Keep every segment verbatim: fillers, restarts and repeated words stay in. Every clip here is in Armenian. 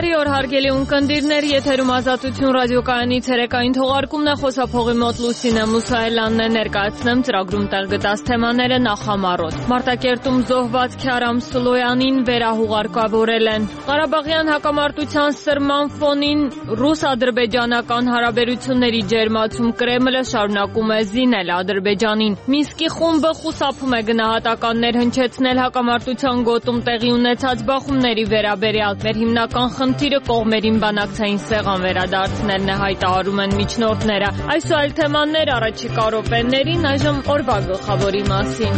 Բարի օր հարգելի ունկնդիրներ, եթերում Ազատություն ռադիոկայանի ցերեկային թողարկումն է, խոսափողի մոտ Լուսինե Մուսայելյանն է, ներկայացնեմ ծրագրում տեղ գտած թեմաները նախամարոտ։ Մարտակերտում զոհված Քյարամ Սլոյանին վերահուղարկավորել են։ Ղարաբաղյան հակամարտության սրման ֆոնին ռուս-ադրբեջանական հարաբերությունների ջերմացում Կրեմլը շարունակում է զինել Ադրբեջանին։ Մինսկի խումբը խուսափում է գնահատականներ հնչեցնել հակամարտության գոտում տեղի ունեցած բախումների վերաբերյալ։ Մեր հիմնական խնդիրը կողմերին բանակցային սեղան վերադարձնելն է, հայտարարում են միջնորդները։ Այս ու այլ թեմաներ առաջիկա րոպեներին, այժմ օրվա գլխավորի մասին։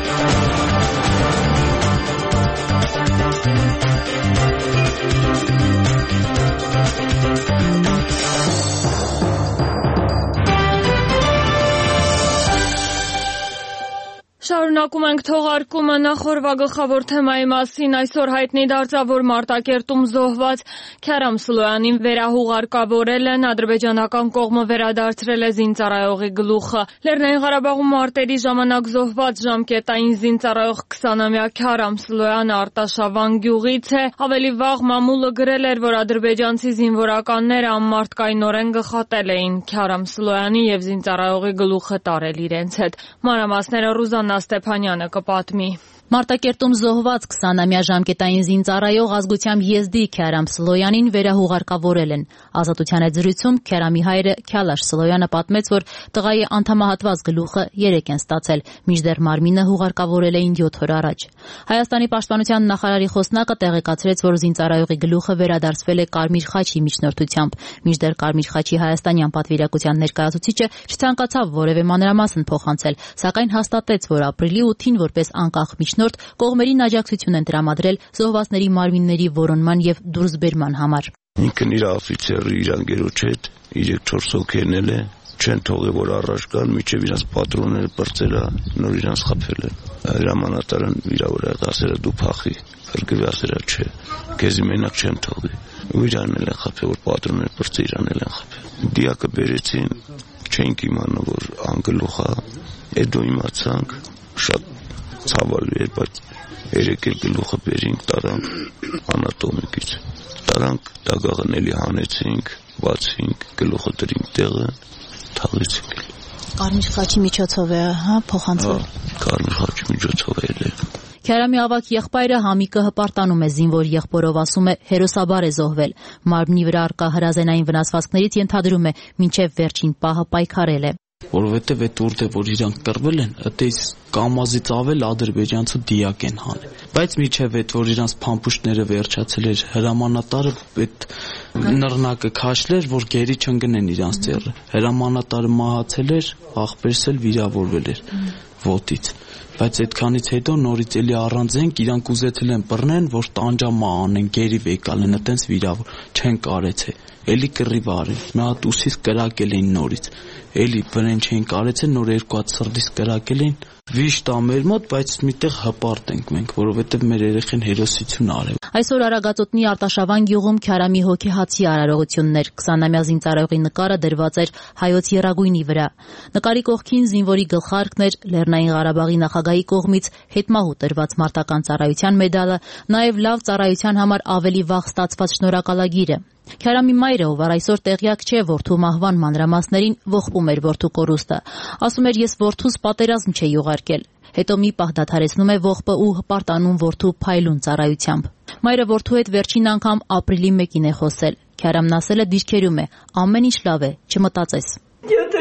Շարունակում ենք թողարկումը նախորդ գլխավոր թեմայի մասին։ Այսօր հայտնի դարձավ, որ Մարտակերտում զոհված Քյարամ Սլոյանին վերահուղարկավորել են, ադրբեջանական կողմը վերադարձրել է զինծառայողի գլուխը։ Լեռնային Ղարաբաղում մարտերի ժամանակ զոհված ժամկետային զինծառայող քսանամյա Քյարամ Սլոյանը Արտաշավան գյուղից է։ Ավելի վաղ մամուլը գրել էր, որ ադրբեջանցի զինվորականները անմարտկայնորեն գխատել էին Քյարամ Սլոյանի եւ զինծառայողի գլուխը տարել իրենց հետ։ Մանրամասները Ռուզաննա Ստեփանյանը կպատմի։ Մարտակերտում զոհված քսանամյա ժամկետային զինծառայող ազգությամբ եզդի Քյարամ Սլոյանին վերահուղարկավորել են։ Ազատության հետ զրույցում Քյարամի հայրը Քյալաշ Սլոյանը պատմեց, որ տղայի անդամահատված գլուխը երեկ են ստացել, մինչդեռ մարմինը հուղարկավորել էին յոթ օր առաջ։ Հայաստանի պաշտպանության նախարարի խոսնակը տեղեկացրեց, որ զինծառայողի գլուխը վերադարձվել է Կարմիր խաչի միջնորդությամբ, մինչդեռ Կարմիր խաչի հայաստանյան պատվիրակության ներկայացուցիչը չցանկացավ որևէ մանրամասն փոխանցել, սակայն հաստատեց, որ ապրիլի ութին որպես անկախ միջնորդ կողմերին աջակցություն են տրամադրել զոհվածների մարմինների որոնման եւ դուրսբերման համար։ Ինքն իր օֆիցերը իր անգերոջ հետ երեք-չորս հոգենել է, չեն թողել որ առաջ գան, միջև իրանց պատրոնները բրծել է, նոր իրանց խփել են։ Հրամանատարն վիրավորել ասել է դու փախի, ֆրկվի ասել է չէ, քեզ մենակ չեմ թողի։ Ու իրանել են խփել, որ պատրոնները բրծել իրանել են խփել։ Դիակը բերեցին, չենք իմանում որ անգլուխ է, հետո իմացանք շատ ցավալի էր, բայց երեք էլ գլուխը բերինք, տարանք անատոմիկից, տարանք դագաղն էլի հանեցինք, բացինք, գլուխը դրինք տեղը, թաղեցինք։ Կարմիր խաչի միջոցով է, հա, փոխանցվել։ Կարմիր խաչի միջոցով է ել։ Քյարամի ավակ եղբայրը Համիկը հպարտանում է զինվոր եղբորով, ասում է հերոսաբար է զոհվել։ Մարմնի վրա առկա հրազենային վնասվածքներից ենթադրում է մինչև վերջին պահը պայքարել է։ Որովհետև այդ ուրտը, որ իրանք կռվել են, այդպես կամազից ավել ադրբեջանցը դիակ են հանել։ Բայց միջև այդ, որ իրանց փամփուշտները վերջացել էր, հրամանատարը այդ նռնակը քաշլեր, որ գերի չընկնեն իրանց ծերը։ Հրամանատարը մահացել էր, աղբերս էլ վիրավորվել էր ոտից։ Բայց այդքանից հետո նորից էլի առանձենք իրանք ուզեցել են բռնեն, որ տանջամա անեն, գերի վեկալ են, այտենց վիրավոր չեն կարեցե։ Էլի կռիվ արին, մի հատ ուսից կրակել էին նորից։ Էլի բրեն չէին կարեցել, նոր երկու հատ սրտից կրակել էին։ Վիշտ ա մեր մոտ, բայց միտեղ հպարտ ենք մենք, որովհետև մեր երեխեն հերոսություն արել։ Այսօր Արագածոտնի Արտաշավան գյուղում Քյարամի հոգեհացի արարողություններ, քսանամյա զինծառայողի նկարը դրված էր հայոց եռագույնի վրա։ Նկարի կողքին զինվորի գլխարկն էր, Լեռնային Ղարաբաղի նախագահի կողմից հետմահու տրված մարտական ծառայության մեդալը, նաև լավ ծառայության համար ավելի վաղ ստացված շնորհակալագիրը։ Քյարամի մայրը, ով այսօր տեղյակ չէ որդու մահվան մանրամասներին, ողբում էր որդու կորուստը։ Ասում էր, ես որդուս պատերազմ չէի ուղարկել։ Հետո մի պահ դադարեցնում է ողբը ու հպարտանում որդու փայլուն ծառայությամբ։ Մայրը որդու հետ վերջին անգամ ապրիլի մեկին է խոսել։ Քյարամն ասել է դիրքերում է, ամեն ինչ լավ է, չմտածես։ Եթե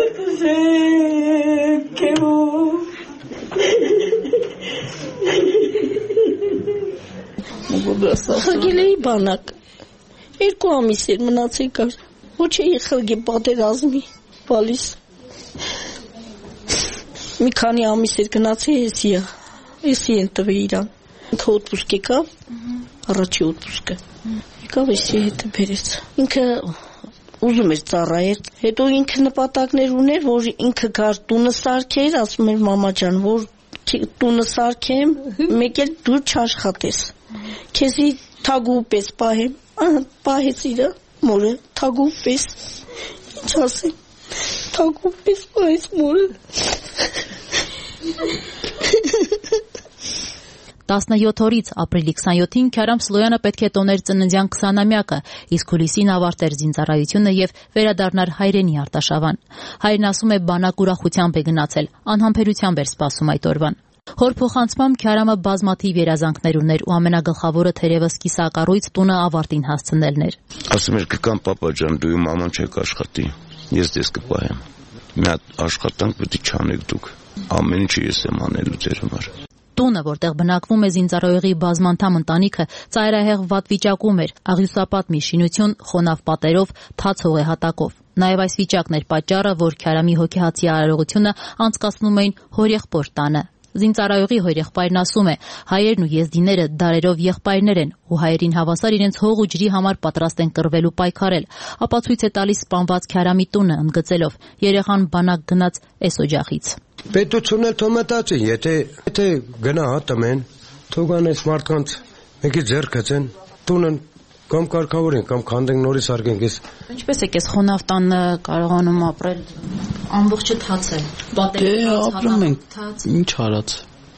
մեկզեքեմ բանակ Երկու ամիս էր մնացել կար, ոչ էի խլգի պատերազմի բալիս, մի քանի ամիս էր գնացել էսի է, էսի են տվի իրան, ինքը օտպուսկ եկավ, առաջի օտպուսկը, եկավ էսի հետը բերեց, ինքը ուզում էր ծառայել, հետո ինքը նպատակներ ուներ, որ ինքը գար տունը սարքեր, ասում էր մամա ջան, որ տունը սարքեմ, մեկ էլ դու չաշխատես, քեզի թագու պես պահեմ, պահեց իրը, մորը, թագու պես, ինչ ասեմ, թագու պես պահեց մորը։ տասնյոթ օրից ապրիլի քսանյոթին Քարամ Սլոյանը պետք է տոներ ծննդյան քսանամյակը, իսկ հուլիսին ավարտեր զինծառայությունը եւ վերադառնար հայրենի Արտաշավան։ Հայրն ասում է բանակ ուրախությամբ է գնացել, անհամբերությամբ էր սպասում այդ օրվան։ Հոր փոխանցմամբ Քարամը բազմաթիվ երազանքներ ուներ ու ամենագլխավորը թերևս կիսակառույց տունը ավարտին հասցնելն էր։ Ասում էր կկամ պապա ջան, դու իմ աման չեք աշխատի, ես դες կպահեմ։ Մի հատ աշխատանք պետք է չանեք դուք, ամեն ինչը ես եմ անելու ձեր համար։ Տունը, որտեղ բնակվում է զինծառայողի բազմանդամ ընտանիքը, ծայրահեղ վատ վիճակում էր, աղյուսապատ մի շինություն, խոնավ պատերով, թաց հողեհատակով։ Նաև այս վիճակն էր պատճառը, որ Քարամի հոգեհացի արարողությունը անցկացնում էին հորեղբոր տանը։ Զինծառայողի հորեղբայրն ասում է, հայերն ու եզդիները դարերով եղբայրներ են ու հայերին հավասար իրենց հող ու ջրի համար պատրաստ են կռվել ու պայքարել։ Ապացույց է տալիս սպանված Քարամի տունը, ընդգծելով. երեխան բանակ գնաց էս օջախից։ Պետությունն էլ թող մտածի, եթե եթե գնա հատմեն, թող անես մարդկանց մեկի ձեռք գցեն, տունը կամ կարգավորեն, կամ քանդենք նորից արգենք ես։ Ինչպես է կես խոնավ տանը կարողանում ապրել, ամբողջը թաց է։ Դե ապրում ենք, ինչ արած։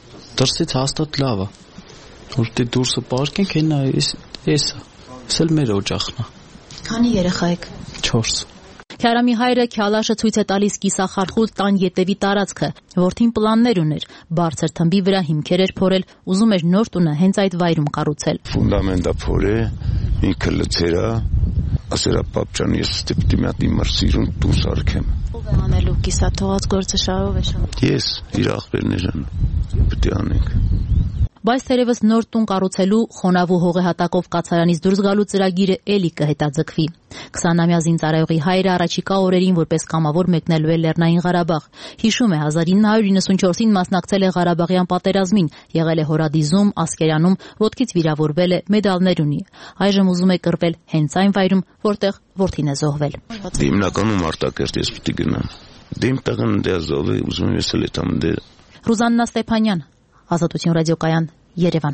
Դրսից հաստատ լավ է։ Որտե դուրսը պարկենք, հենա էս էսա։ Սել մեր օջախն է։ Քանի երեխա եք։ չորս։ Քարամի հայրը Քյալաշը ցույց է տալիս կիսախարխուլ տան ետևի տարածքը, որդին պլաններ ուներ, բարձր թմբի վրա հիմքեր էր փորել, ուզում էր նոր տունը հենց այդ վայրում կառուցել։ Ֆունդամենտը փորե, ինքը լցերա, ասերա պապ ջան, ես ստիպտի մի հատ իմ սիրուն տուն սարքեմ։ Ով է անելու կիսա թողած գործը շարով է շարով։ Ես, իր աղբերներն պետք է անենք։ Բայց թերևս նոր տուն կառուցելու խոնավ ու հողեհատակով կացարանից դուրս գալու ծրագիրը էլի կհետաձգվի։ քսանամյա զինծառայողի հայրը առաջիկա օրերին որպես կամավոր մեկնելու է Լեռնային Ղարաբաղ։ Հիշում է հազար ինը հարյուր իննսունչորսին մասնակցել է Ղարաբաղյան պատերազմին, եղել է Հորադիզում, Ասկերանում, ոտքից վիրավորվել է, մեդալներ ունի։ Այժմ ուզում է կռվել հենց այն վայրում, որտեղ որդին է զոհվել։ Հիմնականում Արտակերտ ես պետք է գնամ։ Դե իմ տեղն դե զոհվի, ուզում եմ ես էլ այդամ դե։ Ռուզաննա Ստեփանյան, Ազատություն ռադիոկայան, Երևան։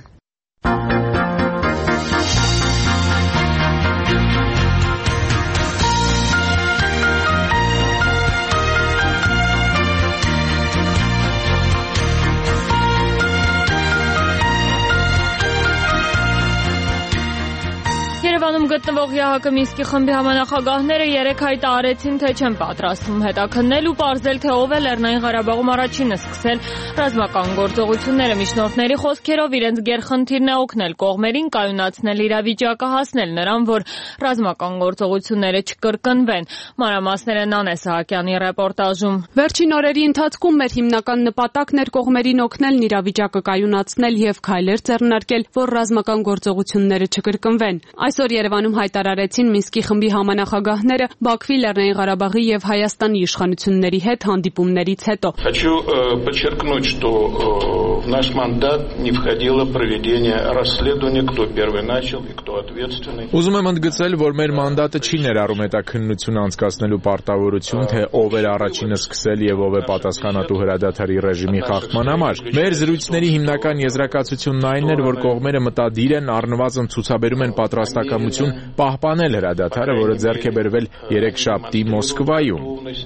Երևանում գտնվող ԵԱՀԿ Մինսկի խմբի համանախագահները երեկ հայտարարեցին, թե չեն պատրաստվում հետաքննել ու պարզել, թե ով է Լեռնային Ղարաբաղում առաջինը սկսել ռազմական գործողությունները։ Միջնորդների խոսքերով իրենց գերխնդիրն է օգնել կողմերին կայունացնել իրավիճակը, հասնել նրան, որ ռազմական գործողությունները չկրկնվեն։ Մանրամասները Նանե Սահակյանի ռեպորտաժում։ Վերջին օրերի ընթացքում մեր հիմնական նպատակն էր կողմերին օգնելն իրավիճակը կայունացնել եւ քայլեր ձեռնարկել, որ ռազմական գործողությունները չկրկնվեն։ Այսօր Երևանում հայտարարեցին Մինսկի խմբի համանախագահները Բաքվի, Լեռնային Ղարաբաղի եւ Հայաստանի իշխանությունների հետ հանդիպումներից հետո։ Хочу подчеркнуть, что в наш мандат не входило проведение расследования, кто первый начал и кто ответственный. Ուզում եմ ընդգծել, որ մեր մանդատը չի ներառում հետաքննություն անցկացնելու պարտավորություն, թե ով էր առաջինը սկսել եւ ով է պատասխանատու հրադադարի ռեժիմի խախտման համար։ Մեր զրույցների հիմնական եզրակացությունն այն էր, որ կողմերը մտադիր են առնվազն ցուցաբերում են պատրաստակամություն պահպանել հրադադարը, որը ձեռք է բերվել երեքշաբթի Մոսկվայում։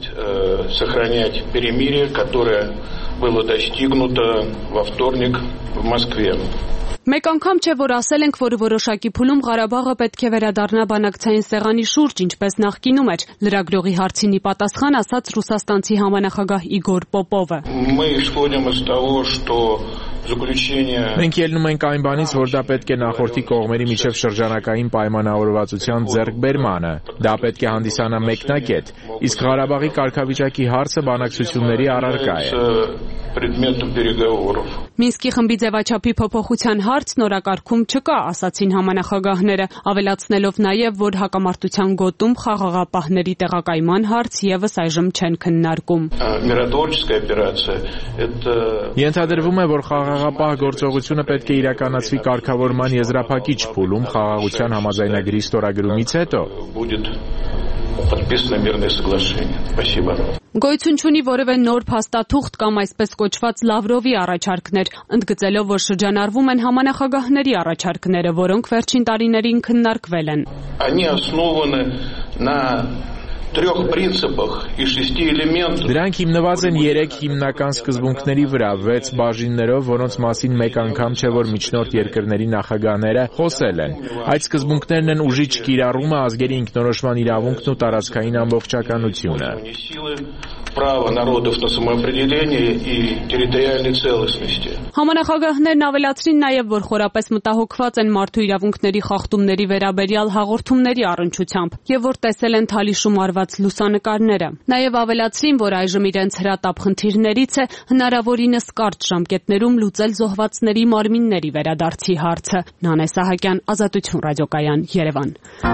Сохранять перемирие, которое было достигнуто во вторник в Москве. Մեկ անգամ չէ, որ ասել ենք, որ որոշակի փուլում Ղարաբաղը պետք է վերադառնա բանակցային սեղանի շուրջ, ինչպես նախկինում էր։ Լրագրողի հարցին ի պատասխան ասաց ռուսաստանցի համանախագահ Իգոր Պոպովը։ Мы исходим из того, что заключение Մենք ելնում ենք այն բանից, որ դա պետք է նախորդի կողմերի միջև շրջանակային պայմանավորվածության ձեռքբերմանը։ Դա պետք է հանդիսանա մեկնակետ, իսկ Ղարաբաղի կարգավիճակի հարցը բանակցությունների առարկա է։ предметом переговоров. Մինսկի խմբի ձևաչափի փոփոխության հարց նորակարգում չկա, ասացին համանախագահները, ավելացնելով նաև, որ հակամարտության գոտում խաղաղապահների տեղակայման հարց եւս այժմ չեն քննարկում։ Миротворческая операция это Ենթադրվում է, որ խաղաղապահ գործողությունը պետք է իրականացվի կարգավորման եզրափակիչ փուլում խաղաղության համաձայնագրի ստորագրումից հետո։ будет подписано мирное соглашение. Спасибо. Գոյություն չունի որևէ նոր փաստաթուղթ կամ այսպես կոչված Լավրովի առաջարկներ, ընդգծելով, որ շրջանառվում են համանախագահների առաջարկները, որոնք վերջին տարիներին քննարկվել են։ Они основаны на трех принципах и шести элементах. Դրանք հիմնված են երեք հիմնական սկզբունքների վրա, վեց բաժիններով, որոնց մասին մեկ անգամ չէ որ միջնորդ երկրների նախագահները խոսել են։ Այդ սկզբունքներն են ուժի չկիրառումը, ազգերի ինքնորոշման իրավունքն ու տարածքային ամբողջականությունը։ Право народов на самоопределение и территориальной целостности. Համանախագահներն ավելացրին նաև, որ խորապես մտահոգված են մարդու իրավունքների խախտումների վերաբերյալ հաղորդումների առնչությամբ եւ որ տեսել են թալիշում արված լուսանկարները։ Նաև ավելացրին, որ այժմ իրենց հրատապ խնդիրներից է հնարավորինս կարճ ժամկետներում լուծել զոհվածների մարմինների վերադարձի հարցը։ Նանե Սահակյան, Ազատություն ռադիոկայան, Երևան։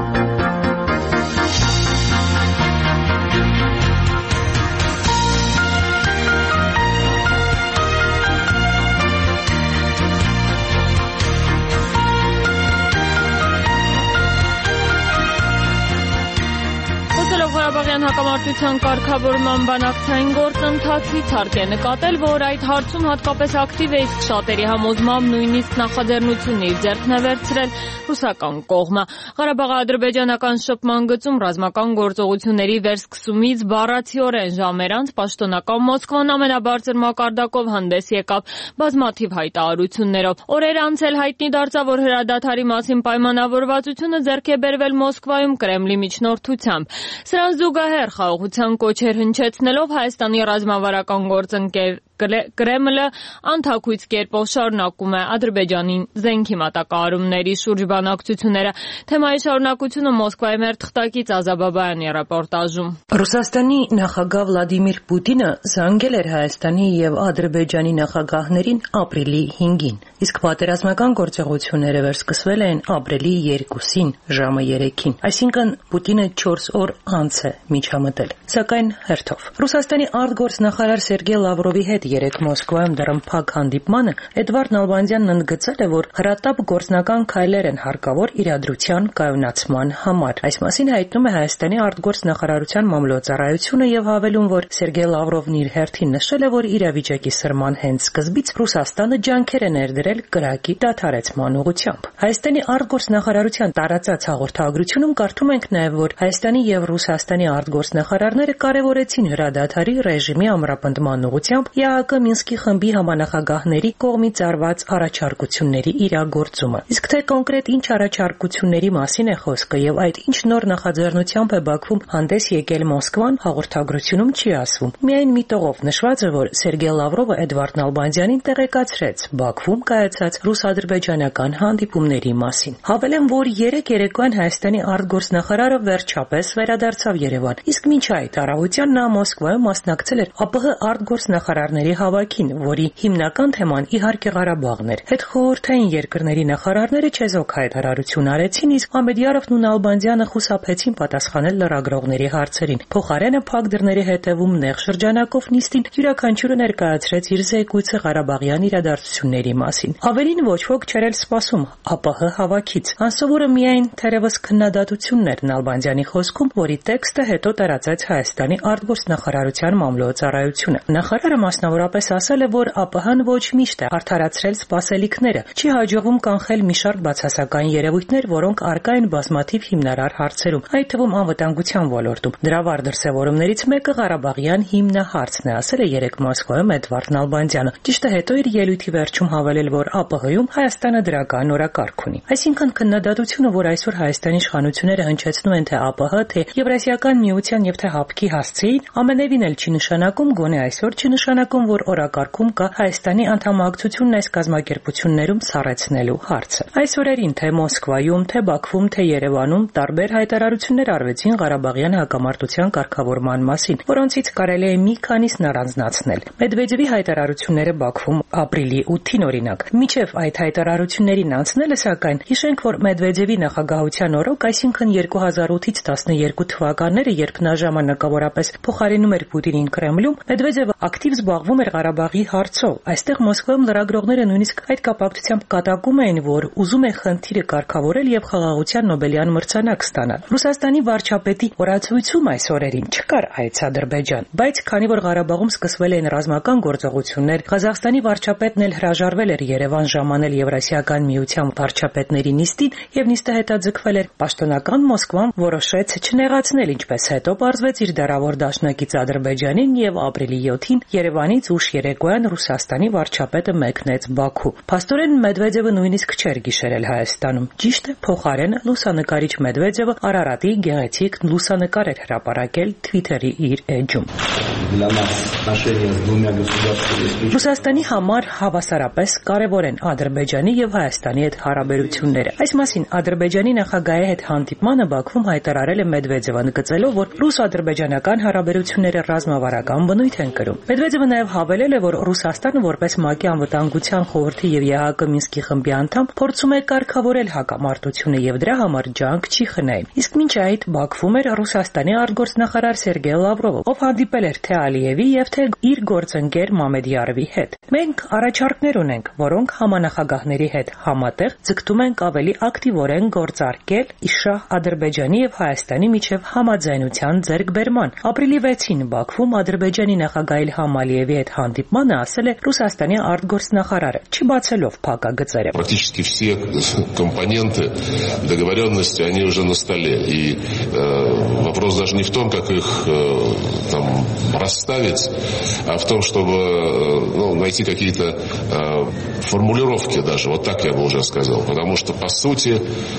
Ղարաբաղյան հակամարտության կարգավորման բանակցային գործընթացի ցարկ է նկատել, որ այդ հարցում հատկապես ակտիվ է, իսկ շատերի համոզմամբ նույնիսկ նախաձեռնությունը իր ձեռքն է վերցրել ռուսական կողմը։ Ղարաբաղի ադրբեջանական շփման գծում ռազմական գործողությունների վերսկսումից բառացիորեն ժամեր անց պաշտոնական Մոսկվան ամենաբարձր մակարդակով հանդես եկավ բազմաթիվ հայտարարություններով։ Օրեր անց էլ հայտնի դարձավ, որ հրադադարի մասին պայմանավորվածությունը ձեռք է բերվել Մոսկվայում Կրեմլի միջնորդությամբ։ Սրան զուգահեռ խաղաղության կոչեր հնչեցնելով Հայաստանի ռազմավարական գործընկեր Կրեմլը անթաքույց կերպով շարունակում է Ադրբեջանին զենքի մատակարարումների շուրջ բանակցությունները։ Թեմայի շարունակությունը Մոսկվայի մեր թղթակից Ազաբաբայանի ռեպորտաժում։ Ռուսաստանի նախագահ Վլադիմիր Պուտինը զանգել էր Հայաստանի եւ Ադրբեջանի նախագահներին ապրիլի հինգին, իսկ պատերազմական գործողությունները վերսկսվել են ապրիլի երկուսին ժամը երեքին, այսինքն Պուտինը չորս օր անց է միջամտել։ Սակայն հերթով Ռուսաստանի արտգործնախարար Սերգեյ Լավրովի հետ երեք Մոսկվայում դռնփակ հանդիպմանը Էդվարդ Նալբանդյանն ընդգծել է, որ հրատապ գործնական քայլեր են հարկավոր իրադրության կայունացման համար։ Այս մասին հայտնում է Հայաստանի արտգործնախարարության մամլոյցարայությունը եւ հավելում, որ Սերգեյ Լավրովն իր հերթին նշել է, որ իրավիճակի սրման հենց սկզբից Ռուսաստանը ջանքեր է ներդրել կրակի դադարեցման ուղղությամբ։ Հայաստանի արտգործնախարարության տարածած հաղորդագրությունում կարդում ենք նաեւ, որ Հայաստանի եւ Ռուսաստանի արտգործնախարարները կարևորեցին հրադադարի ռեժիմի ամրապնդման ուղղությամբ ԵԱՀԿ Մինսկի խմբի համանախագահների կողմից արված առաջարկությունների իրագործումը։ Իսկ թե կոնկրետ ինչ առաջարկությունների մասին է խոսքը եւ այդ ինչ նոր նախաձեռնությամբ է Բաքվում հանդես եկել Մոսկվան, հաղորդագրությունում չի ասվում։ Միայն մի տողով նշված է, որ Սերգեյ Լավրովը Էդվարդ Նալբանդյանին տեղեկացրեց Բաքվում կայացած ռուս-ադրբեջանական հանդիպումների մասին։ Հավելեմ, որ երեք երեկոյան Հայաստանի արտգործնախարարը վերջապես վերադարձավ Երևան, իսկ մինչ այդ առավոտյան նա Մոսկվայում մասնակցել էր ԱՊՀ արտգործնախարարների հավաքին, որի հիմնական թեման իհարկե Ղարաբաղն էր։ Հետխորհրդային երկրների նախարարները չեզոք հայտարարություն արեցին, իսկ Ամեդյարովն ու Նալբանդյանը խուսափեցին պատասխանել լրագրողների հարցերին։ Փոխարենը փակ դռների հետևում նեղ շրջանակով նիստին յուրաքանչյուրը ներկայացրեց իր զեկույցը Ղարաբաղյան իրադարձությունների մասին։ Ավելին ոչ ոք չէր էլ սպասում ԱՊՀ հավաքից։ Անսովորը միայն թերևս քննադատությունն էր Նալբանդյանի խոսքում, որի տեքստը հետո տարածեց Հայաստանի արտգործնախարարության մամլոյցարայությունը։ Նախարարը մասնավորապես ասել է, որ ԱՊՀ-ն ոչ միշտ է արդարացրել սպասելիքները, չի հաջողվում կանխել մի շարք բացասական երևույթներ, որոնք առկա են բազմաթիվ հիմնարար հարցերում, այդ թվում անվտանգության ոլորտում։ Դրա վառ դրսևորումներից մեկը Ղարաբաղյան հիմնահարցն է, ասել է երեք Մոսկվայում Էդվարդ Նալբանդյանը։ Ճիշտ է, հետո իր ելույթի վերջում հավելել, որ ԱՊՀ-ում Հայաստանը դրական օրակարգ ունի։ Այսինքն քննադատությունը, որ այսօր Հայաստանի իշխանությունները հնչեցնում են թե ԱՊՀ, թե Եվրասիական միության եւ թե ՀԱՊԿ-ի հասցեին, ամենևին էլ չի նշանակում, գոնե այսօր չի նշանակում, որ օրակարգում կա Հայաստանի անդամակցությունն այս կազմակերպություններում սառեցնելու հարցը։ Այս օրերին թե Մոսկվայում, թե Բաքվում, թե Երևանում տարբեր հայտարարություններ արվեցին Ղարաբաղյան հակամարտության կարգավորման մասին, որոնցից կարելի է մի քանիսն առանձնացնել։ Մեդվեդևի հայտարարությունները Բաքվում ապրիլի ութին օրինակ։ Մինչև այդ հայտարարություններին անցնելը, սակայն, հիշենք, որ Մեդվեդևի նախագահության օրոք, այսինքն երկու հազար ութից տասներկու թվականները, երբ նա ժամանակավորապես փոխարինում էր Պուտինին Կրեմլում, Մեդվեդևը ակտիվ զբաղվում կապվում էր Ղարաբաղի հարցով։ Այստեղ Մոսկվայում լրագրողները նույնիսկ այդ կապակցությամբ կատակում էին, որ ուզում են խնդիրը կարգավորել եւ խաղաղության Նոբելյան մրցանակ ստանալ։ Ռուսաստանի վարչապետի օրացույցում այս օրերին չկար այց Ադրբեջան, բայց քանի որ Ղարաբաղում սկսվել էին ռազմական գործողություններ, Ղազախստանի վարչապետն էլ հրաժարվել էր Երևան ժամանել Եվրասիական միության վարչապետների նիստին եւ նիստը հետաձգվել էր, պաշտոնական Մոսկվան որոշեց չնեղացնել, ինչպես հետո պարզվեց իր դարավոր դաշնակից Ադրբեջանին եւ ապրիլի յոթին Երևանից ուշ երեկոյան Ռուսաստանի վարչապետը մեկնեց Բաքու։ Փաստորեն Մեդվեդևը նույնիսկ չէր գիշերել Հայաստանում։ Ճիշտ է, փոխարենը լուսանկարիչ Մեդվեդևը Արարատի գեղեցիկ լուսանկար էր հրապարակել Twitter-ի իր էջում։ Ռուսաստանի համար հավասարապես կարևոր են Ադրբեջանի եւ Հայաստանի հետ հարաբերությունները։ Այս մասին Ադրբեջանի նախագահի հետ հանդիպմանը Բաքվում հայտարարել է Մեդվեդևը, նկատելով, որ ռուս-ադրբեջանական հարաբերությունները ռազմավարական բնույթ են կրում։ Մեդվեդևը նաեւ հավելել է, որ Ռուսաստանը որպես ՄԱԿ-ի անվտանգության խորհրդի եւ ԵԱՀԿ Մինսկի խմբի անդամ փորձում է կարգավորել հակամարտությունը եւ դրա համար ջանք չի խնայում։ Իսկ մինչ այդ Բաքվում էր Ռուսաստանի արտգործնախարար Սերգեյ Լավրովը, ով հանդիպել էր թե Ալիևի եւ թե իր գործընկեր Մամեդյարովի հետ։ Մենք առաջարկներ ունենք, որոնք համանախագահների հետ համատեղ ձգտում ենք ավելի ակտիվորեն գործարկել Իշահ Ադրբեջանի եւ Հայաստանի միջև համաձայնության ձեռքբերման։ Ապրիլի վեցին Բաքվում Ադրբեջանի նախագահ Իլհամ Ալիևի հետ հանդիպմանը ասել է Ռուսաստանի արտգործնախարարը, չբացելով փակագծերը։ Практически все компоненты договоренности, они уже на столе. И э, вопрос даже не в том, как их э, там расставить, а в том, чтобы э, ну, найти какие-то э, формулировки даже. Вот так я бы уже сказал. Потому что, по сути,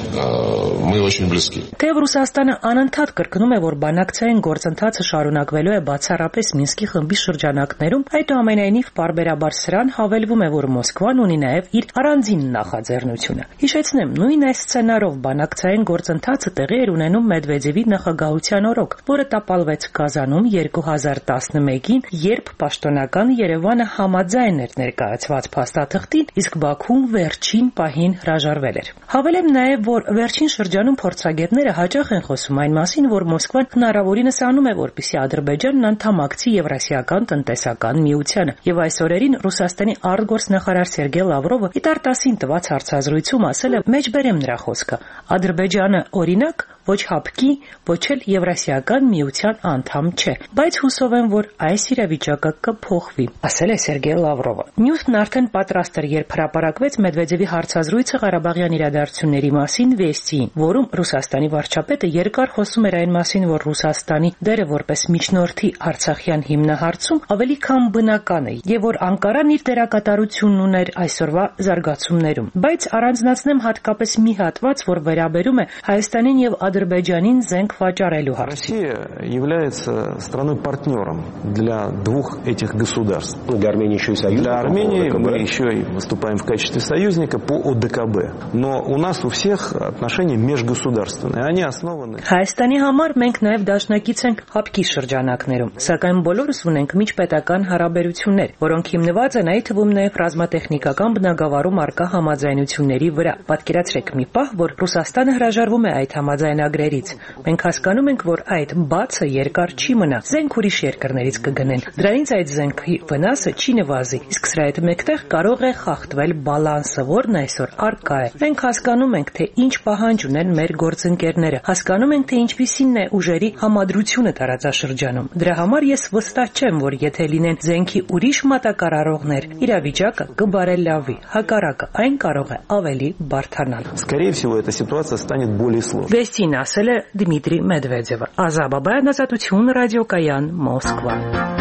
э, мы очень близки. Թեև Ռուսաստանը անընդհատ կրկնում է, որ բանակցային գործընթացը շարունակվելու է բացառապես Մինսկի խմբի շրջանակներում, այդուամենայնիվ պարբերաբար սրան հավելվում է, որ Մոսկվան ունի նաև իր առանձին նախաձեռնությունը։ Հիշեցնեմ, նույն այս սցենարով բանակցային գործընթացը տեղի էր ունենում Մեդվեդևի նախագահության օրոք, որը տապալվեց Կազանում երկու հազար տասնմեկին, երբ պաշտոնական Երևանը համաձայն էր ներկայացված փաստաթղթին, իսկ Բաքուն վերջին պահին հրաժարվել էր։ Հավելեմ նաև, որ վերջին շրջանում փորձագետները հաճախ են խոսում այն մասին, որ Մոսկվան հնարավորինս անում է, որպեսզի Ադրբեջանն անդամակցի Եվրասիական տնտեսական միությանը, եւ այս օրերին Ռուսաստանի արտգործնախարար Սերգեյ Լավրովը Իտարտասին տված հարցազրույցում ասել է, մեջբերեմ նրա խոսքը, Ադրբեջանը օրինակ ոչ հապկի, ոչ էլ Եվրասիական միության անդամ չէ, բայց հուսով եմ, որ այս իրավիճակը կփոխվի, ասել է Սերգեյ Լավրովը։ Նյութն արդեն պատրաստ էր, երբ հրապարակվեց Մեդվեդևի հարցազրույցը Ղարաբաղյան իրադարձությունների մասին վեստին, որում Ռուսաստանի վարչապետը երկար խոսում էր այն մասին, որ Ռուսաստանի դերը որպես միջնորդի Արցախյան հիմնահարցում ավելի քան բնական է, եւ որ Անկարան իր դերակատարությունն ուներ այսօրվա զարգացումներում, բայց առանձնացնեմ հատկապես մի հատված, որ վերաբերում է Հայաստանին եւ Ադրբեջանին зенк вачарելու հարցին։ Россия является страной-партнером для двух этих государств. Для Армении еще и союзник. Для Армении мы еще и выступаем в качестве союзника по ОДКБ. Но у нас у всех отношения межгосударственные. Они основаны. Հայաստանի համար մենք նաև դաշնակից ենք հապկի շրջանակներում, սակայն բոլորս ունենք միջպետական հարաբերություններ, որոնք հիմնված են այդ թվում նաև ռազմատեխնիկական բնագավառում արկա համաձայնությունների վրա։ Պատկերացրեք մի պահ, որ Ռուսաստանը հրաժարվում է այդ համաձայնագրերից։ Մենք հասկանում ենք, որ այդ բացը երկար չի մնա։ Զենք ուրիշ երկրներից կգնեն։ Դրանից այդ զենքի վնասը չի նվազի, իսկ սրա հետ մեկտեղ կարող է խախտվել բալանսը, որն այսօր արկա է։ Մենք հասկանում ենք, թե ինչ պահանջ ունեն մեր գործընկերները։ Հասկանում ենք, թե ինչպիսին է ուժերի համադրությունը տարածաշրջանում։ Դրա համար ես վստահ չեմ, որ եթե լինեն զենքի ուրիշ մատակարարողներ, իրավիճակը կբարելավի։ Հակառակը, այն կարող է ավելի բարդանալ։ Скорее всего, эта ситуация станет более сложной. Վեստին ասել է Դմիտրի Մեդվեդևը։ Ազաբաբայան ազատություն ռադիոկայան Մոսկվա։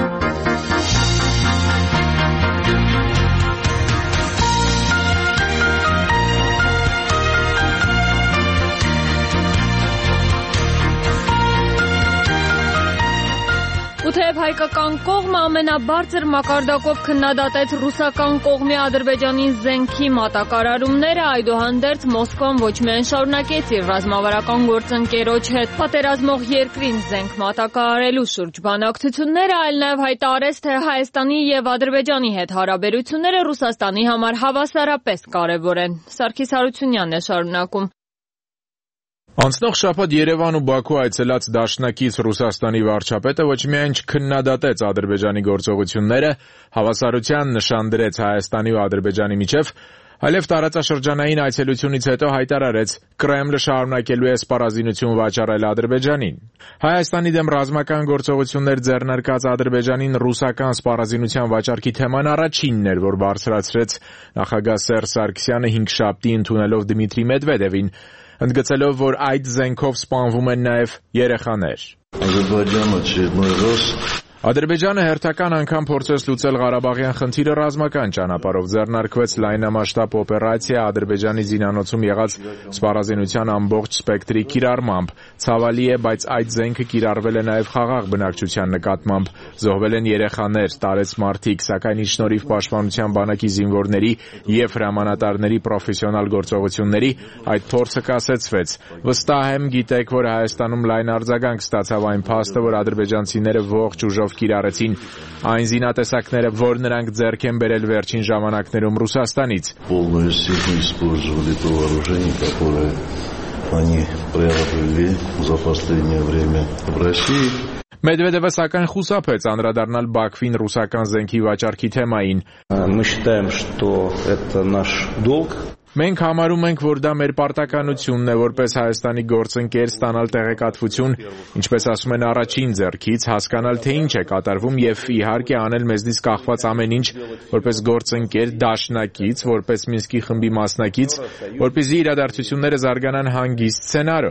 Ու թեև հայկական կողմը ամենաբարձր մակարդակով քննադատեց ռուսական կողմի Ադրբեջանին զենքի մատակարարումները, այդուհանդերձ Մոսկվան ոչ միայն շարունակեց իր ռազմավարական գործընկերոջ հետ պատերազմող երկրին զենք մատակարարելու շուրջ բանակցությունները, այլ նաև հայտարարեց, թե Հայաստանի եւ Ադրբեջանի հետ հարաբերությունները Ռուսաստանի համար հավասարապես կարևոր են։ Սարգիս Հարությունյանն է շարունակում։ Անցնող շաբաթ Երևան ու Բաքու այցելած դաշնակից Ռուսաստանի վարչապետը ոչ միայն չքննադատեց Ադրբեջանի գործողությունները, հավասարության նշան դրեց Հայաստանի ու Ադրբեջանի միջև, այլև տարածաշրջանային այցելությունից հետո հայտարարեց Կրեմլը շարունակելու է սպառազինություն վաճառել Ադրբեջանին։ Հայաստանի դեմ ռազմական գործողություններ ձեռնարկած Ադրբեջանին ռուսական սպառազինության վաճառքի թեման առաջինն էր, որ բարձրացրեց նախագահ Սերժ Սարգսյանը հինգշաբթի ընդունելով Դմիտրի Մեդվեդևին, ընդգծելով, որ այդ զենքով սպանվում են նաև երեխաներ։ Ադրբեջանը հերթական անգամ փորձեց լուծել Ղարաբաղյան խնդիրը ռազմական ճանապարհով, ձեռնարկվեց լայնամասշտաբ օպերացիա Ադրբեջանի զինանոցում եղած սպառազինության ամբողջ սպեկտրի կիրառմամբ։ Ցավալի է, բայց այդ զենքը կիրառվել է նաև խաղաղ բնակչության նկատմամբ, զոհվել են երեխաներ, տարեց մարդիկ, սակայն ի շնորհիվ Պաշտպանության բանակի զինվորների և հրամանատարների պրոֆեսիոնալ գործողությունների այդ փորձը կասեցվեց։ Վստահ եմ, գիտեք, որ Հայաստանում լայն արձագանք ստացավ այն փաստը, որ ադրբեջանցիները ողջ ուժով կիրառեցին այն զինատեսակները, որ նրանք ձեռք են բերել վերջին ժամանակներում Ռուսաստանից։ Մեդվեդևը սակայն խուսափեց անդրադառնալ Բաքվին ռուսական զենքի վաճառքի թեմային։ Մենք համարում ենք, որ դա մեր պարտականությունն է որպես Հայաստանի գործընկեր ստանալ տեղեկատվություն, ինչպես ասում են առաջին ձեռքից, հասկանալ թե ինչ է կատարվում եւ իհարկե անել մեզնից կախված ամեն ինչ որպես գործընկեր, դաշնակից, որպես Մինսկի խմբի մասնակից, որպեսզի իրադարձությունները զարգանան հանգիստ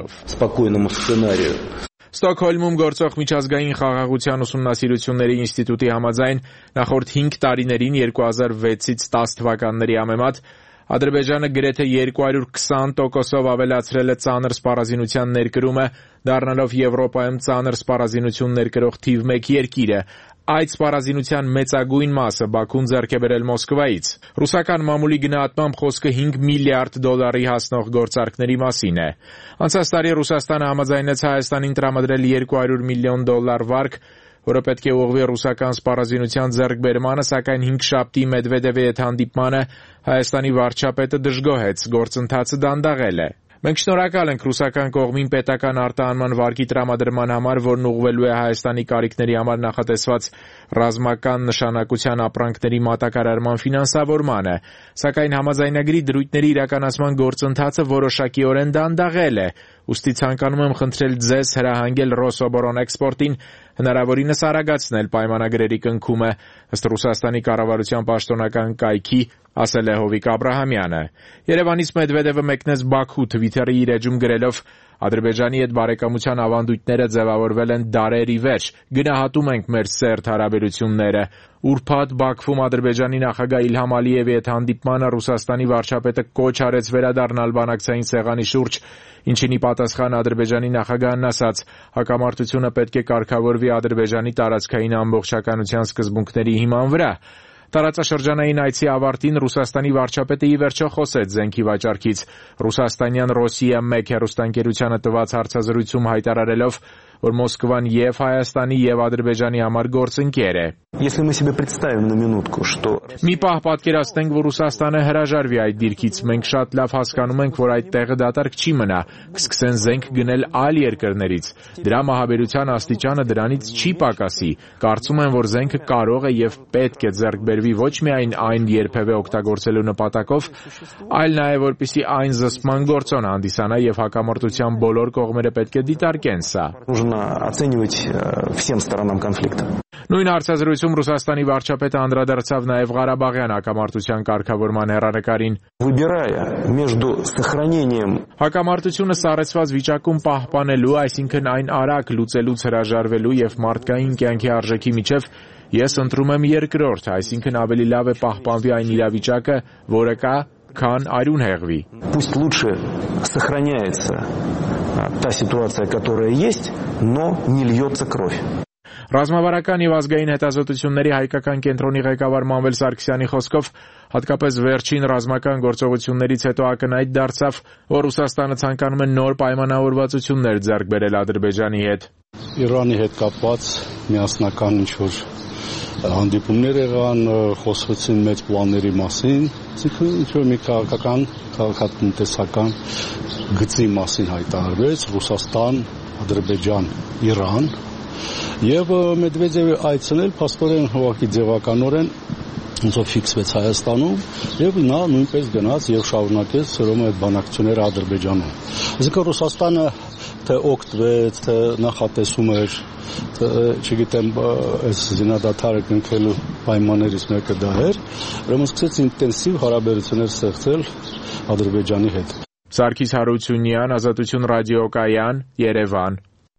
սցենարով։ Ստոկհոլմում գործող միջազգային խաղաղության ուսումնասիրությունների ինստիտուտի համաձայն նախորդ հինգ տարիներին երկու հազար վեցից տասը թվականների համեմատ Ադրբեջանը գրեթե երկու հարյուր քսան տոկոսով ավելացրել է ծանր սպառազինության ներկրումը, դառնալով Եվրոպայում ծանր սպառազինություն ներկրող թիվ մեկ երկիրը։ Այդ սպառազինության մեծագույն մասը Բաքուն ձեռք է բերել Մոսկվայից։ Ռուսական մամուլի գնահատմամբ խոսքը հինգ միլիարդ դոլարի հասնող գործարքների մասին է։ Անցած տարի Ռուսաստանը համաձայնեց Հայաստանին տրամադրել երկու հարյուր միլիոն դոլար վարկ, որը պետք է ուղղվի ռուսական սպառազինության ձեռքբերմանը, սակայն հինգշաբթի Մեդվեդևի հետ հանդիպմանը Հայաստանի վարչապետը դժգոհեց, գործընթացը դանդաղել է։ Մենք շնորհակալ ենք ռուսական կողմին պետական արտահանման վարկի տրամադրման համար, որն ուղղվելու է Հայաստանի կարիքների համար նախատեսված ռազմական նշանակության ապրանքների մատակարարման ֆինանսավորմանը, սակայն համաձայնագրի դրույթների իրականացման գործընթացը որոշակիորեն դանդաղել է, ուստի ցանկանում եմ խնդրել ձեզ հրահանգել Ռոսոբորանէքսպորտին հնարավորինս արագացնել պայմանագրերի կնքումը, ըստ Ռուսաստանի կառավարության պաշտոնական կայքի ասել է Հովիկ Աբրահամյանը։ Երևանից Մեդվեդևը մեկնեց Բաքու, Թվիթերի իր էջում գրելով. Ադրբեջանի հետ բարեկամության ավանդույթները ձևավորվել են դարեր ի վերջ, գնահատում ենք մեր սերտ հարաբերությունները։ Ուրբաթ Բաքվում Ադրբեջանի նախագահ Իլհամ Ալիևի հետ հանդիպմանը Ռուսաստանի վարչապետը կոչ արեց վերադառնալ բանակցային սեղանի շուրջ, ինչին ի պատասխան Ադրբեջանի նախագահն ասաց. հակամարտությունը պետք է կարգավորվի Ադրբեջանի տարածքային ամբողջականության սկզբունքների հիման վրա։ Տարածաշրջանային այցի ավարտին Ռուսաստանի վարչապետը ի վերջո խոսեց զենքի վաճառքից։ Ռուսաստանյան Ռոսիա մեկ հեռուստաընկերությանը տված հարցազրույցում հայտարարելով, որ Մոսկվան եւ Հայաստանի եւ Ադրբեջանի համար գործընկեր է։ Մի պահ պատկերացնենք, որ Ռուսաստանը հրաժարվի այդ դիրքից, մենք շատ լավ հասկանում ենք, որ այդ տեղը դատարկ չի մնա, կսկսեն զենք գնել այլ երկրներից։ Դրա մահաբերության աստիճանը դրանից չի պակասի։ Կարծում եմ, որ զենքը կարող է եւ պետք է ձեռք բերվի ոչ միայն այն երբևէ օգտագործելու նպատակով, այլ նաեւ որպեսզի այն զսպման գործոն հանդիսանա եւ հակամարտության բոլոր կողմերը պետք է դիտարկեն սա։ Նույն հարցազրույցում Ռուսաստանի վարչապետը անդրադարձավ նաև Ղարաբաղյան հակամարտության կարգավորման հեռանկարին։ Հակամարտությունը սառեցված վիճակում պահպանելու, այսինքն այն արագ լուծելուց հրաժարվելու եւ մարդկային կյանքի արժեքի միջև ես ընտրում եմ երկրորդ, այսինքն ավելի լավ է պահպանվի այն իրավիճակը, որը կա, քան արյուն հեղվի։ Пусть лучше сохраняется та ситуация, которая есть, но не льется кровь. Ռազմավարական եւ ազգային հետազոտությունների հայկական կենտրոնի ղեկավար Մանվել Սարգսյանի խոսքով հատկապես վերջին ռազմական գործողություններից հետո ակնհայտ դարձավ, որ Ռուսաստանը ցանկանում է նոր պայմանավորվածություններ ձեռք բերել Ադրբեջանի հետ։ Իրանի հետ կապված միասնական ինչ-որ հանդիպումներ եղան, խոսվեցին մեծ պլանների մասին, ինչ-որ մի քաղաքական, քաղաքատնտեսական գծի մասին հայտարարվեց Ռուսաստան, Ադրբեջան, Իրան, եւ Մեդվեդևը այցելել փաստորեն հողակի ձևականորեն ոնցով ֆիքսվեց Հայաստանում եւ նա նույնպես գնաց եւ շարունակեց սրոմը այդ բանակցությունները Ադրբեջանում։ Այսինքն Ռուսաստանը թե օգտվեց, թե նախատեսում էր, թե չգիտեմ, այս զինադադարը կնքելու պայմաններից մեկը դա էր, ուրեմն սկսեց ինտենսիվ հարաբերություններ ստեղծել Ադրբեջանի հետ։ Սարգիս Հարությունյան, Ազատություն ռադիոկայան, Երևան։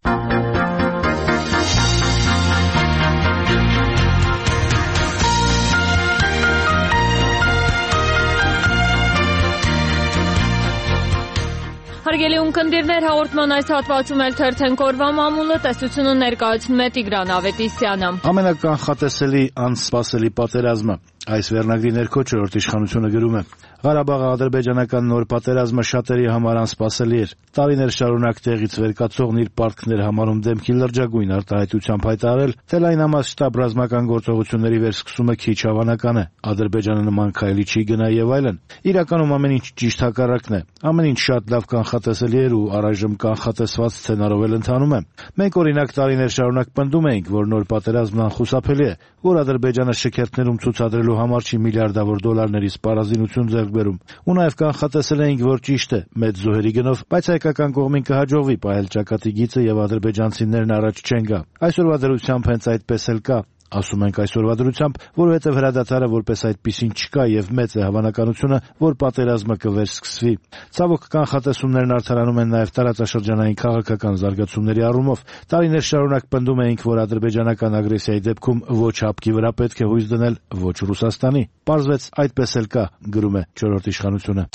Հարգելի ունկնդիրներ, հաղորդման այս հատվածում էլ թերթենք օրվա մամուլը, տեսությունը ներկայացնում է Տիգրան Ավետիսյանը։ Ամենականխատեսելի անսպասելի պատերազմը։ Այս վերնագրի ներքո չորրորդ իշխանությունը գրում է. Ղարաբաղի ադրբեջանական նոր պատերազմը շատերի համար անսպասելի էր։ Տարիներ շարունակ տեղից վեր կացողն իր պարտքներ համարում դեմքի լրջագույն արտահայտությամբ հայտարարել, թե լայնամասշտաբ ռազմական գործողությունների վերսկսումը քիչ հավանական է, Ադրբեջանը նման քայլի չի գնա եւ այլն։ Իրականում ամեն ինչ ճիշտ հակառակն է։ Ամեն ինչ շատ լավ կանխատեսելի էր ու առայժմ կանխատեսված սցենարով էլ ընթանում է։ Մենք օրինակ տարիներ շարունակ պնդում էինք, որ նոր պատերազմն անխուսափելի է, որ Ադրբեջանը շքերթներում ցուցադրելու համար չի միլիարդավոր դոլարների սպառազինություն ձեռք բերում։ Ու նաև կանխատեսել էինք, որ ճիշտ է, մեծ զոհերի գնով, բայց հայկական կողմին կհաջողվի պահել ճակատի գիծը եւ ադրբեջանցիներն առաջ չեն գա։ Այսօրվա դրությամբ հենց այդպես էլ կա։ Ասում ենք այսօրվա դրությամբ, որովհետև հրադադարը որպես այդպիսին չկա եւ մեծ է հավանականությունը, որ պատերազմը կվերսկսվի։ Ցավոք կանխատեսումներն արդարանում են նաեւ տարածաշրջանային քաղաքական զարգացումների առումով։ Տարիներ շարունակ պնդում էինք, որ ադրբեջանական ագրեսիայի դեպքում ոչ հապկի վրա պետք է հույս դնել, ոչ Ռուսաստանի։ Պարզվեց այդպես էլ կա, գրում է չորրորդ իշխանությունը։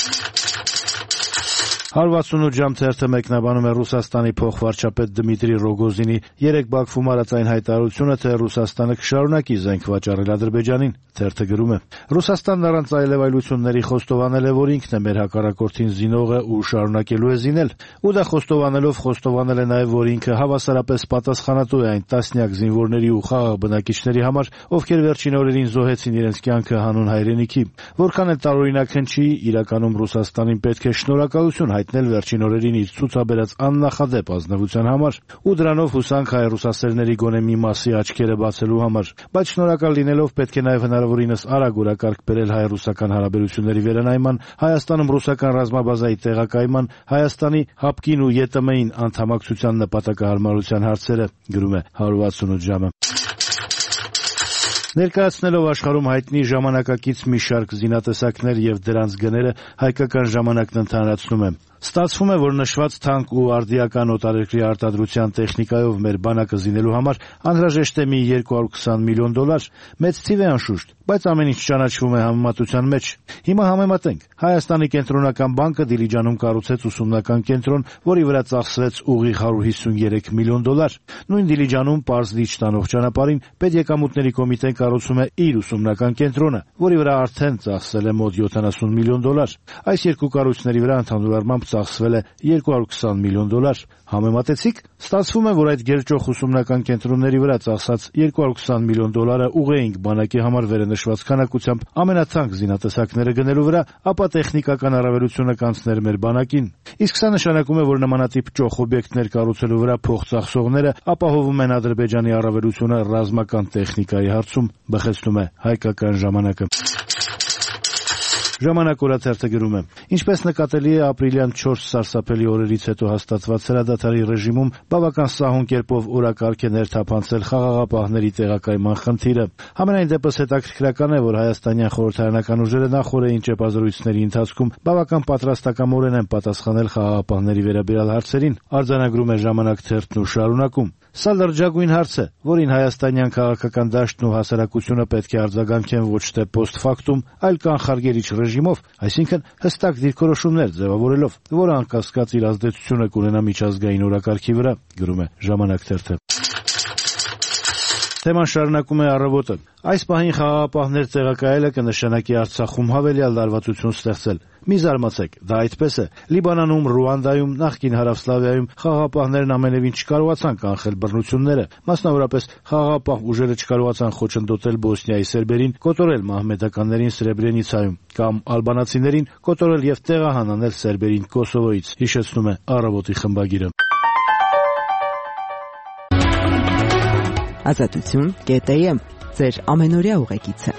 հարյուր վաթսունութ ժամ թերթը մեկնաբանում է Ռուսաստանի փոխվարչապետ Դմիտրի Ռոգոզինի երեկ Բաքվում արած այն հայտարարությունը, թե Ռուսաստանը կշարունակի զենք վաճառել Ադրբեջանին։ Թերթը գրում է. Ռուսաստանն առանց այլևայլությունների խոստովանել է, որ ինքն է մեր հակառակորդին զինողը ու շարունակելու է զինել։ Ու դա խոստովանելով խոստովանել է նաև, որ ինքը հավասարապես պատասխանատու է այն տասնյակ զինվորների ու խաղաղ բնակիչների համար, ովքեր վերջին օրերին զոհեցին իրենց կյանքը հանուն հայրենիքի։ Որքան էլ տարօրինակ հնչի, իրականում Ռուսաստանին պետք է շնորհակալություն հայտնել վերջին օրերին իր ցուցաբերած աննախադեպ ազնվության համար ու դրանով հուսանք հայ ռուսասերների գոնե մի մասի աչքերը բացելու համար, բայց շնորհակալ լինելով պետք է նաև հնարավորինս արագ օրակարգ բերել հայ-ռուսական հարաբերությունների վերանայման, Հայաստանում ռուսական ռազմաբազայի տեղակայման, Հայաստանի հապկին ու ԵՏՄ-ին անդամակցության նպատակահարմարության հարցերը, գրում է հարյուր վաթսունութ ժամը։ Ներկայացնելով աշխարհում հայտնի ժամանակակից մի շարք զինատեսակներ եւ դրանց գները, հայկական ժամանակն ընդհանրացնում է։ Ստացվում է, որ նշված թանկ ու արդիական օտարերկրի արտադրության տեխնիկայով մեր բանակը զինելու համար անհրաժեշտ է մի երկու հարյուր քսան միլիոն դոլար, մեծ թիվ է անշուշտ, բայց ամեն ինչ ճանաչվում է համեմատության մեջ։ Հիմա համեմատենք։ Հայաստանի կենտրոնական բանկը Դիլիջանում կառուցեց ուսումնական կենտրոն, որի վրա ծախսվեց ուղիղ հարյուր հիսունյերեք միլիոն դոլար։ Նույն Դիլիջանում Պարզ լիճ տանող ճանապարհին պետեկամուտների կոմիտեն կառուցում է իր ուսումնական կենտրոնը, որի վրա արդեն ծախսել է մոտ յոթանասուն միլիոն դոլար։ Այս երկու կառույցների վրա ընդհանուր առմամբ ծախսվել է երկու հարյուր քսան միլիոն դոլար։ Համեմատեցիք, ստացվում է, որ այդ գերճոխ ուսումնական կենտրոնների վրա ծախսած երկու հարյուր քսան միլիոն դոլարը ուղեինք բանակի համար վերնշված քանակությամբ ամենաթանկ զինատեսակները գնելու վրա, ապա տեխնիկական առավելությունը կանցներ մեր բանակին։ Իսկ սա նշանակում է, որ նմանատիպ ճոխ օբյեկտներ կառուցելու վրա փող ծախսողները ապահովում են Ադրբեջանի առավելությունը ռազմական տեխնիկայի հարցում, բխեցնում է հայկական ժամանակը։ Ժամանակ օրաթերթը գրում է. Ինչպես նկատելի է ապրիլյան չորս սարսափելի օրերից հետո հաստատված հրադադարի ռեժիմում բավական սահուն կերպով օրակարգ է ներթափանցել խաղաղապահների տեղակայման խնդիրը։ Համենայն դեպս հետաքրքրական է, որ հայաստանյան խորհրդարանական ուժերը նախորդային ճեպազրույցների ընթացքում բավական պատրաստակամորեն են պատասխանել խաղաղապահների վերաբերյալ հարցերին, արձանագրում է Ժամանակ թերթն ու շարունակում. Սա լրջագույն հարց է, որին հայաստանյան քաղաքական դաշտն ու հասարակությունը պետք է արձագանքեն ոչ թե post-factum, այլ կանխարգելիչ ռեժիմով, այսինքն հստակ դիրքորոշումներ ձևավորելով, որը անկասկած իր ազդեցությունը կունենա միջազգային օրակարգի վրա, գրում է Ժամանակ թերթը։ Թեման շարունակում է առավոտը։ Այս պահին խաղաղապահներ տեղակայելը կնշանակի Արցախում հավելյալ լարվածություն ստեղծել։ Մի զարմացեք, դա այդպես է։ Լիբանանում, Ռուանդայում, նախկին Հարավսլավիայում խաղաղապահներն ամենևին չկարողացան կանխել բռնությունները, մասնավորապես խաղաղապահ ուժերը չկարողացան խոչընդոտել Բոսնիայի սերբերին, կոտորել մահմեդականներին Սրեբրենիցայում կամ ալբանացիներին կոտորել եւ տեղահանանել սերբերին Կոսովոյից, հիշեցնում է Առավոտի խմբագիրը։ Ազատություն կետ է եմ, ձեր ամենօրյա ուղեկիցը։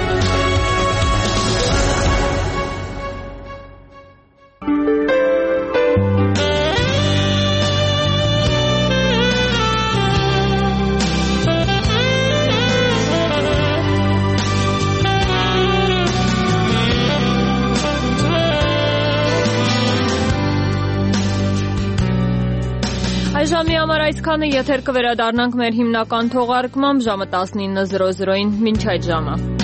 Ժամի համար այսքանը, եթեր կվերադառնանք մեր հիմնական թողարկմամբ ժամը տասնինը զրո զրոին, մինչ այդ ժամը։